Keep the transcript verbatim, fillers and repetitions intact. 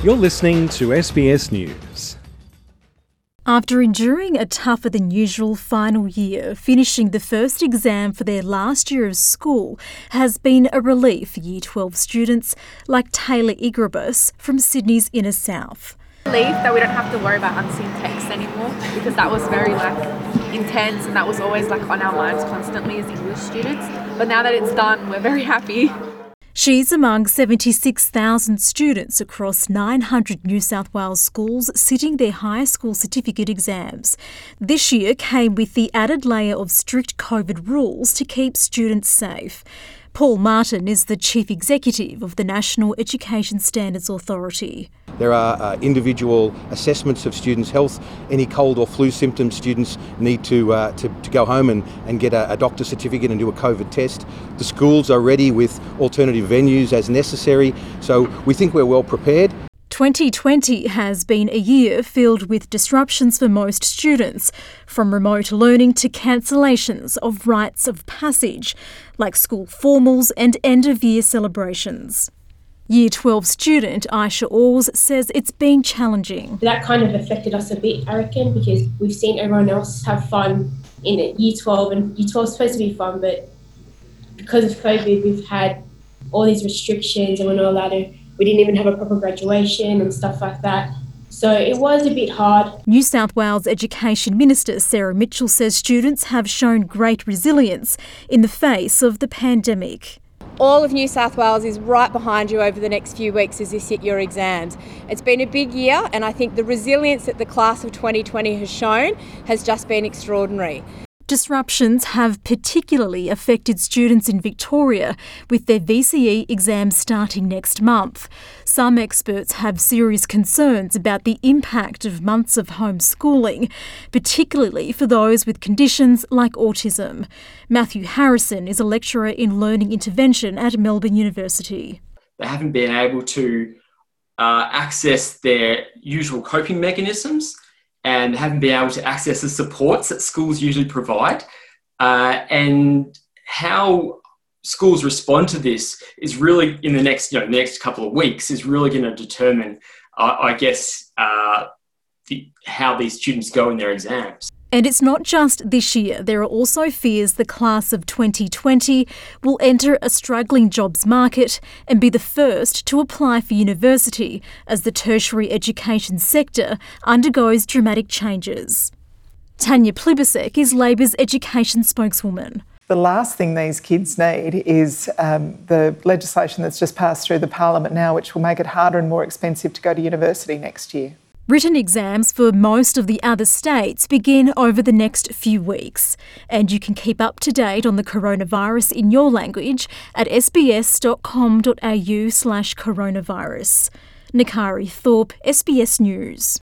You're listening to S B S News. After enduring a tougher than usual final year, finishing the first exam for their last year of school has been a relief for Year twelve students like Taylor Igrabus from Sydney's inner south. Relief that we don't have to worry about unseen text anymore, because that was very like intense and that was always like on our minds constantly as English students. But now that it's done, we're very happy. She's among seventy-six thousand students across nine hundred New South Wales schools sitting their high school certificate exams. This year came with the added layer of strict COVID rules to keep students safe. Paul Martin is the Chief Executive of the National Education Standards Authority. There are uh, individual assessments of students' health. Any cold or flu symptoms, students need to uh, to, to go home and, and get a, a doctor's certificate and do a COVID test. The schools are ready with alternative venues as necessary, so we think we're well prepared. twenty twenty has been a year filled with disruptions for most students, from remote learning to cancellations of rites of passage, like school formals and end-of-year celebrations. Year twelve student Aisha Oars says it's been challenging. That kind of affected us a bit, I reckon, because we've seen everyone else have fun in it. Year twelve, and Year twelve is supposed to be fun, but because of COVID, we've had all these restrictions and we're not allowed to, we didn't even have a proper graduation and stuff like that. So it was a bit hard. New South Wales Education Minister Sarah Mitchell says students have shown great resilience in the face of the pandemic. All of New South Wales is right behind you over the next few weeks as you sit your exams. It's been a big year, and I think the resilience that the class of twenty twenty has shown has just been extraordinary. Disruptions have particularly affected students in Victoria, with their V C E exams starting next month. Some experts have serious concerns about the impact of months of homeschooling, particularly for those with conditions like autism. Matthew Harrison is a lecturer in learning intervention at Melbourne University. They haven't been able to uh, access their usual coping mechanisms, and haven't been able to access the supports that schools usually provide. Uh, and how schools respond to this is really, in the next, you know, next couple of weeks, is really going to determine, uh, I guess, uh, the, how these students go in their exams. And it's not just this year. There are also fears the class of twenty twenty will enter a struggling jobs market and be the first to apply for university as the tertiary education sector undergoes dramatic changes. Tanya Plibersek is Labor's education spokeswoman. The last thing these kids need is um, the legislation that's just passed through the Parliament now, which will make it harder and more expensive to go to university next year. Written exams for most of the other states begin over the next few weeks, and you can keep up to date on the coronavirus in your language at sbs.com.au slash coronavirus. Nakari Thorpe, S B S News.